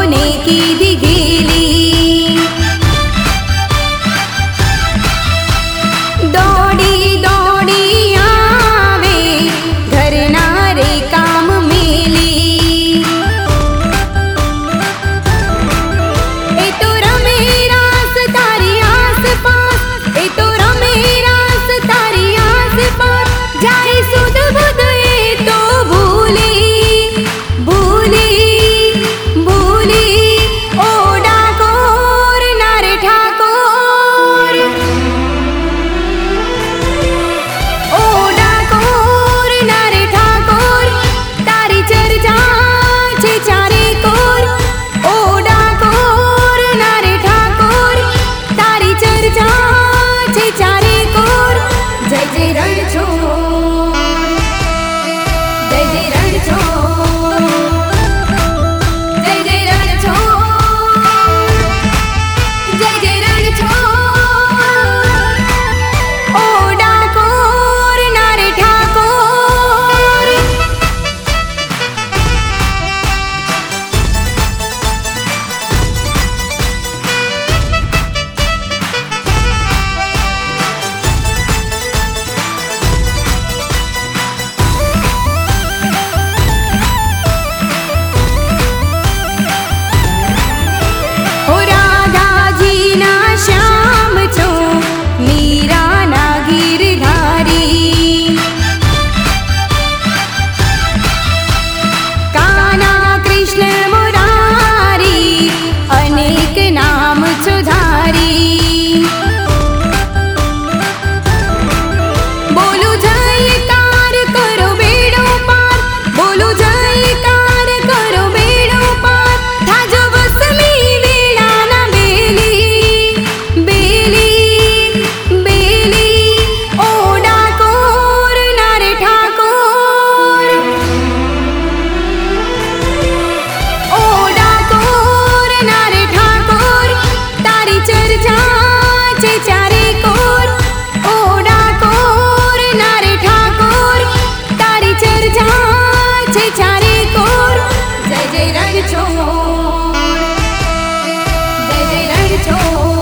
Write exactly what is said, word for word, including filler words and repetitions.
कोने की दिगेली दौड़ी दौड़ी आवे घर नारे काम मेली ए तो रमे रास तारी आस पास ए तो रमे रास तारी आस पास जाए सुध बुध ए तो भूली भूली भूली ओ डाकोर नारे ठाकोर ओ डाकोर नारे ठाकोर तारी चर्चा छे चारे कोर ओ डाकोर नारे ठाकोर तारी चर्चा छे चारे कोर जय जय रणछोड़ जय जय रणछोड़ जय जय रणछोड़ जय जय रणछोड़ ओ डाकोर नारे ठाकोर ओ राधा जी ना श्याम छो मीरा ना गिरधारी काना कृष्ण मुरारी अनेक नाम सुधारी बोलो जयकार करो बेड़ो पार बोलो जयकार करो बेड़ो पार थाजो बस में वेड़ा ना बेली बेली बेली ओ डाकोर नारे ठाकोर ओ डाकोर नारे ठाकोर तारी चर्चा छे चारे कोर ओ डाकोर नारे ठाकोर तारी चर्चा छे चारे कोर जय जय रणछोड़ जय जय रणछोड़